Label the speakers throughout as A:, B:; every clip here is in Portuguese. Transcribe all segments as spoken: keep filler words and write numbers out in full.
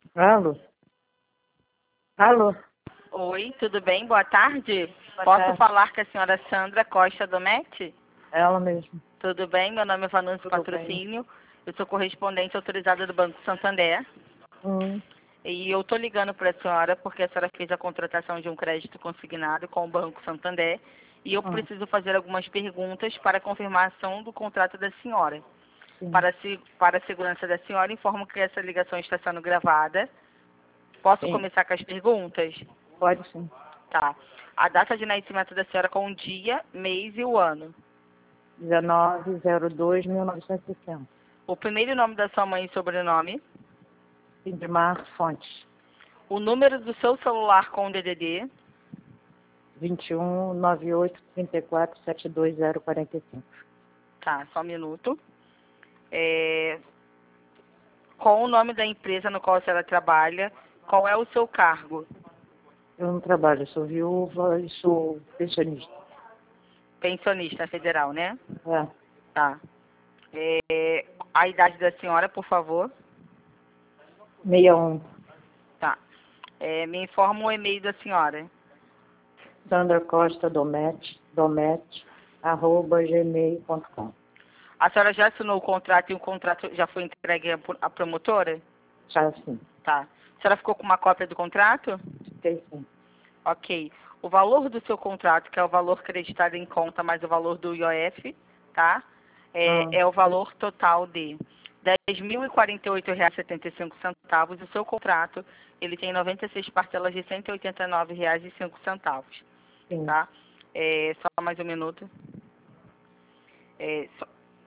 A: Alô? Alô?
B: Oi, tudo bem? Boa tarde.
A: Boa
B: Posso
A: tarde.
B: falar com a senhora Sandra Costa Domete?
A: Ela mesmo.
B: Tudo bem? Meu nome é Vanúcio
A: Tudo
B: Patrocínio. Eu sou correspondente autorizada do Banco Santander.
A: Hum,
B: E eu estou ligando para a senhora porque a senhora fez a contratação de um crédito consignado com o Banco Santander. E eu
A: hum,
B: preciso fazer algumas perguntas para a confirmação do contrato da senhora.
A: sim.
B: Para, se, para a segurança da senhora, informo que essa ligação está sendo gravada. Posso
A: Sim.
B: começar com as perguntas?
A: Pode sim.
B: Tá. A data de nascimento da senhora com o dia, mês e o ano.
A: dezenove zero dois mil novecentos e sessenta.
B: O primeiro nome da sua mãe e sobrenome.
A: Lindmar Fontes.
B: O número do seu celular com o D D D.
A: vinte e um, noventa e oito, trinta e quatro, setenta e dois, zero quarenta e cinco.
B: Tá, só um minuto. É... Com o nome da empresa no qual a senhora trabalha, qual é o seu cargo?
A: Eu não trabalho, eu sou viúva e sou pensionista.
B: Pensionista federal, né?
A: É.
B: Tá. É... A idade da senhora, por favor.
A: sessenta e um.
B: Tá. É... Me informa o e-mail da senhora.
A: Sandra Costa Domete, Domete, arroba gmail ponto com.
B: A senhora já assinou o contrato e o contrato já foi entregue à à promotora?
A: Já sim.
B: Tá. A senhora ficou com uma cópia do contrato?
A: Fiquei sim.
B: Ok. O valor do seu contrato, que é o valor creditado em conta mais o valor do I O F, tá? É,
A: Hum,
B: é o valor total de dez mil e quarenta e oito reais e setenta e cinco centavos. O seu contrato, ele tem noventa e seis parcelas de cento e oitenta e nove reais e cinco centavos,
A: sim.
B: tá? É, só mais um minuto. É, só-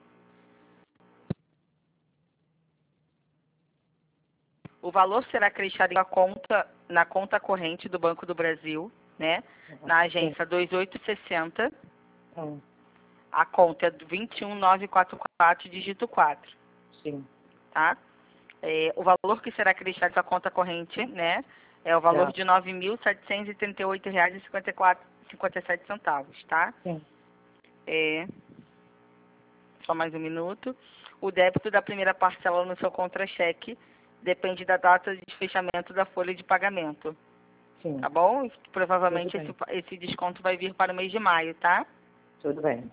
B: O valor será acreditado na conta, na conta corrente do Banco do Brasil, né? Na agência dois mil oitocentos e sessenta.
A: Hum,
B: A conta é vinte e um mil novecentos e quarenta e quatro, dígito quatro,
A: sim.
B: tá? É, o valor que será acreditado à conta corrente, né, é o valor
A: Certo.
B: de nove mil setecentos e trinta e oito reais e cinquenta e quatro, cinquenta e sete centavos, tá?
A: Sim.
B: É, só mais um minuto. O débito da primeira parcela no seu contra-cheque depende da data de fechamento da folha de pagamento,
A: Sim.
B: tá bom? Provavelmente
A: Tudo
B: esse,
A: bem.
B: esse desconto vai vir para o mês de maio, tá?
A: Tudo bem.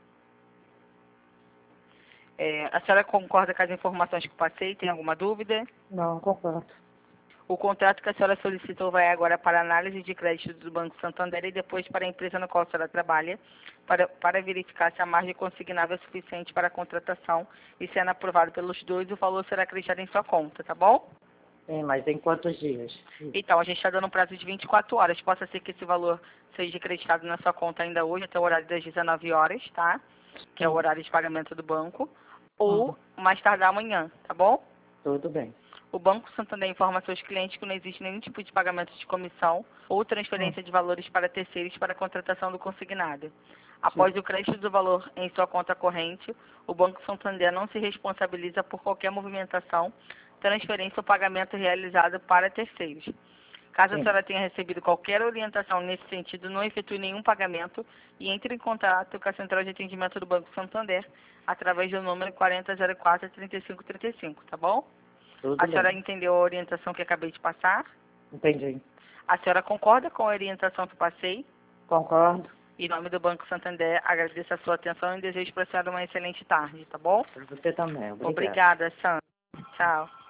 B: É, a senhora concorda com as informações que eu passei? Tem alguma dúvida?
A: Não, concordo.
B: O contrato que a senhora solicitou vai agora para análise de crédito do Banco Santander e depois para a empresa na qual a senhora trabalha, para, para verificar se a margem consignável é suficiente para a contratação e sendo aprovado pelos dois, o valor será acreditado em sua conta, tá bom?
A: Sim, mas em quantos dias?
B: Então, a gente está dando um prazo de vinte e quatro horas. Possa ser que esse valor seja acreditado na sua conta ainda hoje, até o horário das dezenove horas, tá? Que é o
A: Sim.
B: horário de pagamento do banco.
A: Uhum.
B: Ou mais tardar amanhã, tá bom?
A: Tudo bem.
B: O Banco Santander informa a seus clientes que não existe nenhum tipo de pagamento de comissão ou
A: Hum,
B: transferência de valores para terceiros para a contratação do consignado. Após
A: sim.
B: o crédito do valor em sua conta corrente, o Banco Santander não se responsabiliza por qualquer movimentação, transferência ou pagamento realizado para terceiros. Caso a
A: Sim.
B: senhora tenha recebido qualquer orientação nesse sentido, não efetue nenhum pagamento e entre em contato com a Central de Atendimento do Banco Santander através do número quarenta zero quatro, trinta e cinco trinta e cinco, tá bom?
A: Tudo
B: A senhora
A: bem.
B: entendeu a orientação que acabei de passar?
A: Entendi.
B: A senhora concorda com a orientação que passei?
A: Concordo.
B: Em nome do Banco Santander, agradeço a sua atenção e desejo para a senhora uma excelente tarde, tá bom?
A: Você também. Obrigado.
B: Obrigada, Sandra. Tchau.